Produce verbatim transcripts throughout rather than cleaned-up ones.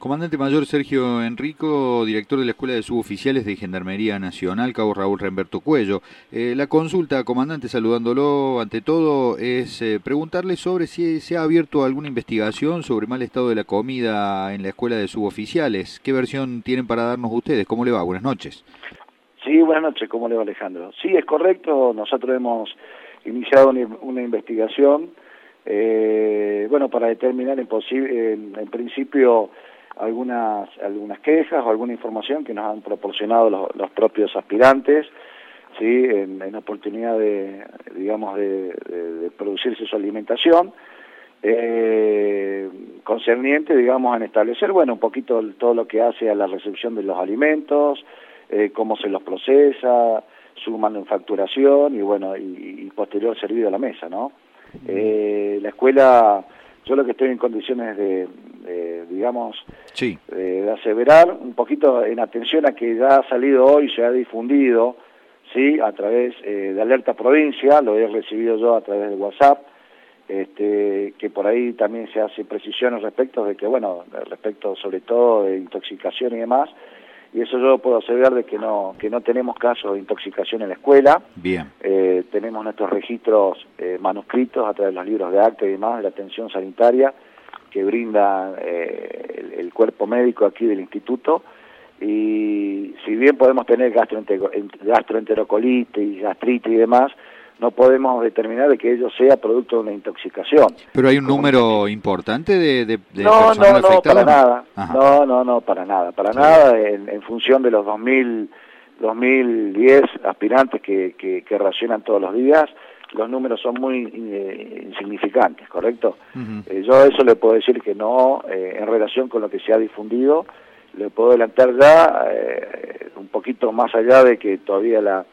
Comandante Mayor Sergio Enrico, director de la Escuela de Suboficiales de Gendarmería Nacional, Cabo Raúl Remberto Cuello. Eh, la consulta, comandante, saludándolo ante todo, es eh, preguntarle sobre si se ha abierto alguna investigación sobre mal estado de la comida en la Escuela de Suboficiales. ¿Qué versión tienen para darnos ustedes? ¿Cómo le va? Buenas noches. Sí, buenas noches, ¿cómo le va, Alejandro? Sí, es correcto, nosotros hemos iniciado una, una investigación, eh, bueno, para determinar en, en, en principio algunas algunas quejas o alguna información que nos han proporcionado los, los propios aspirantes, sí, en, en oportunidad de, digamos, de, de, de producirse su alimentación, eh, concerniente, digamos, en establecer, bueno, un poquito todo lo que hace a la recepción de los alimentos, eh, cómo se los procesa, su manufacturación y, bueno, y, y posterior servido a la mesa, ¿no? Eh, la escuela, yo lo que estoy en condiciones de, de digamos, sí. de, de aseverar, un poquito en atención a que ya ha salido hoy, se ha difundido, sí, a través eh, de Alerta Provincia, lo he recibido yo a través de WhatsApp, este, que por ahí también se hace precisiones respecto de que, bueno, respecto sobre todo de intoxicación y demás, y eso yo puedo aseverar de que no que no tenemos casos de intoxicación en la escuela. Bien. Eh, tenemos nuestros registros eh, manuscritos a través de los libros de acta y demás de la atención sanitaria que brinda eh, el, el cuerpo médico aquí del instituto, y si bien podemos tener gastroenterocolitis, gastritis y demás, no podemos determinar de que ello sea producto de una intoxicación. ¿Pero hay un número importante de, de, de no, personal no, afectado? No, para nada. Ajá. No, no, no, para nada. Para sí. nada, en, en función de los dos mil, dos mil diez aspirantes que, que, que racionan todos los días, los números son muy eh, insignificantes, ¿correcto? Uh-huh. eh, yo eso le puedo decir que no, eh, en relación con lo que se ha difundido, le puedo adelantar ya, eh, un poquito más allá de que todavía la...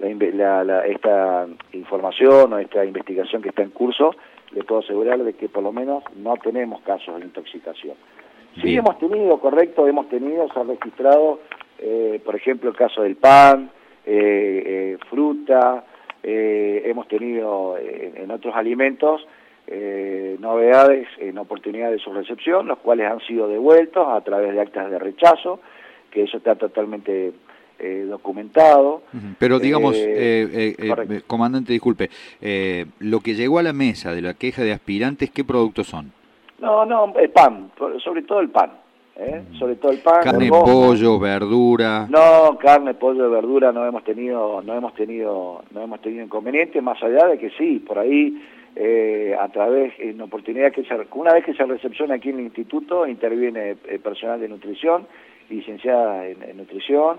La, la, esta información o esta investigación que está en curso, le puedo asegurar de que por lo menos no tenemos casos de intoxicación. Sí, bien. Hemos tenido, correcto, hemos tenido, se ha registrado, eh, por ejemplo, el caso del pan, eh, eh, fruta, eh, hemos tenido eh, en otros alimentos eh, novedades en oportunidad de su recepción, los cuales han sido devueltos a través de actas de rechazo, que eso está totalmente... Eh, documentado. Pero digamos, eh, eh, eh, eh, comandante, disculpe, eh, lo que llegó a la mesa de la queja de aspirantes, ¿qué productos son? No, no, el pan, sobre todo el pan, ¿eh? sobre todo el pan. Carne, pollo, verdura. No, carne, pollo, verdura no hemos tenido, no hemos tenido, no hemos tenido inconvenientes, más allá de que sí, por ahí eh, a través, en oportunidad que se, una vez que se recepciona aquí en el instituto, interviene eh, personal de nutrición, licenciada en, en nutrición,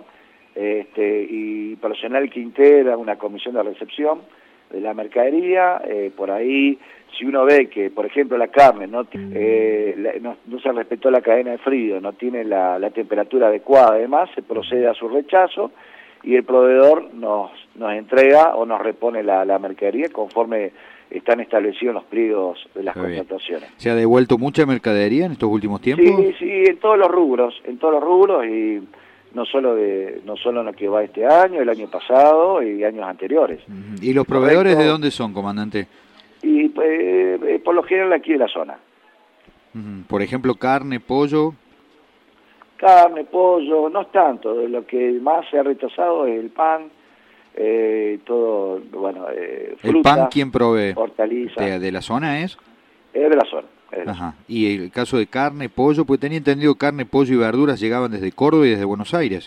Este, y personal que integra una comisión de recepción de la mercadería. Eh, por ahí, si uno ve que, por ejemplo, la carne no, eh, la, no, no se respetó la cadena de frío, no tiene la, la temperatura adecuada, además, se procede a su rechazo y el proveedor nos, nos entrega o nos repone la, la mercadería conforme están establecidos los pliegos de las contrataciones. ¿Se ha devuelto mucha mercadería en estos últimos tiempos? Sí, sí, en todos los rubros, en todos los rubros y... no solo de no solo en lo que va este año, el año pasado y años anteriores. ¿Y los proveedores ¿correcto? De dónde son, comandante? Y eh, por lo general aquí de la zona. Por ejemplo, carne, pollo. Carne, pollo, no es tanto. Lo que más se ha rechazado es el pan, eh, todo, bueno, eh, fruta. ¿El pan quién provee? Hortaliza. ¿De, de la zona es? Es de la zona. Ajá. Y el caso de carne, pollo, pues tenía entendido carne, pollo y verduras llegaban desde Córdoba y desde Buenos Aires.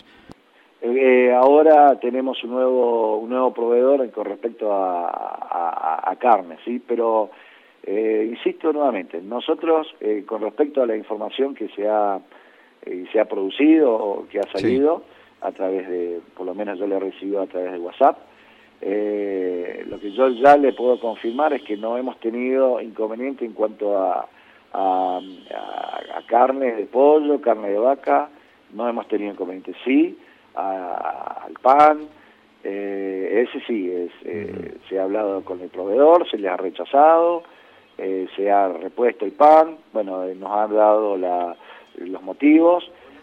Eh, ahora tenemos un nuevo un nuevo proveedor con respecto a, a, a carne, sí, pero eh, insisto nuevamente, nosotros eh, con respecto a la información que se ha eh, se ha producido o que ha salido sí. a través de, por lo menos yo lo he recibido a través de WhatsApp. Eh, lo que yo ya le puedo confirmar es que no hemos tenido inconveniente en cuanto a A, a, a carne de pollo, carne de vaca, no hemos tenido inconvenientes. Sí, a, al pan, eh, ese sí, es, eh, se ha hablado con el proveedor, se le ha rechazado, eh, se ha repuesto el pan, bueno, eh, nos han dado la, los motivos,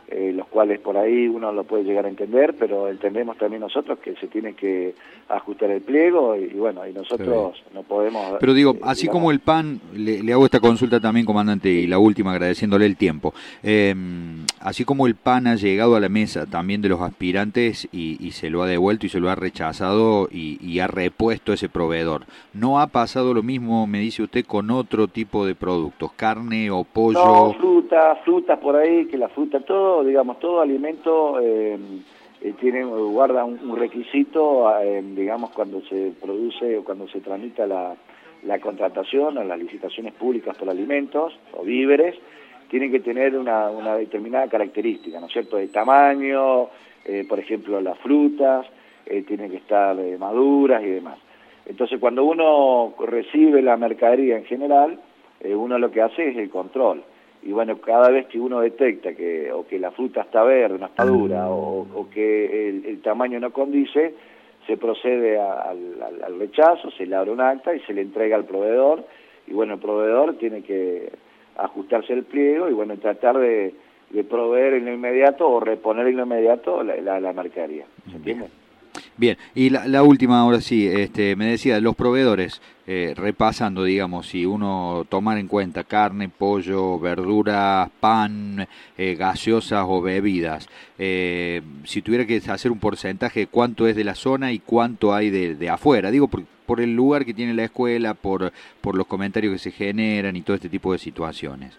eh, los cuales por ahí uno lo puede llegar a entender, pero entendemos también nosotros que se tiene que ajustar el pliego y, y bueno, y nosotros no podemos... Pero digo, eh, así digamos, como el pan, le, le hago esta consulta también, comandante, y la última agradeciéndole el tiempo, eh, así como el pan ha llegado a la mesa también de los aspirantes y, y se lo ha devuelto y se lo ha rechazado y, y ha repuesto ese proveedor, ¿no ha pasado lo mismo, me dice usted, con otro tipo de productos, carne o pollo? No, fruta, frutas por ahí, que la fruta, todo, digamos, todo alimento eh, eh, tiene, guarda un, un requisito, eh, digamos, cuando se produce o cuando se tramita la, la contratación o las licitaciones públicas por alimentos o víveres, tienen que tener una, una determinada característica, ¿no es cierto?, de tamaño, eh, por ejemplo, las frutas, eh, tienen que estar eh, maduras y demás. Entonces, cuando uno recibe la mercadería en general, eh, uno lo que hace es el control. Y bueno, cada vez que uno detecta que o que la fruta está verde, no está dura, o, o que el, el tamaño no condice, se procede a, al, al rechazo, se le abre un acta y se le entrega al proveedor. Y bueno, el proveedor tiene que ajustarse el pliego y bueno, tratar de, de proveer en lo inmediato o reponer en lo inmediato la, la, la mercadería. ¿Se entiende? Bien, y la, la última, ahora sí, este, me decía, los proveedores, eh, repasando, digamos, si uno tomar en cuenta carne, pollo, verduras, pan, eh, gaseosas o bebidas, eh, si tuviera que hacer un porcentaje, ¿cuánto es de la zona y cuánto hay de, de afuera? Digo, por, por el lugar que tiene la escuela, por, por los comentarios que se generan y todo este tipo de situaciones.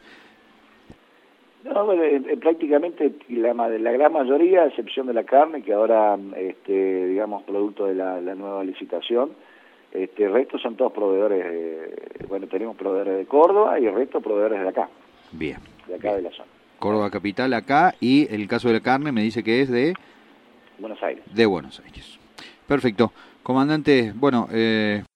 No, bueno, eh, prácticamente la, la gran mayoría, a excepción de la carne, que ahora, este, digamos, producto de la, la nueva licitación, este, el resto son todos proveedores, de, bueno, tenemos proveedores de Córdoba y el resto proveedores de acá. Bien. De acá bien. de la zona. Córdoba capital acá y el caso de la carne me dice que es de... Buenos Aires. De Buenos Aires. Perfecto. Comandante, bueno... Eh...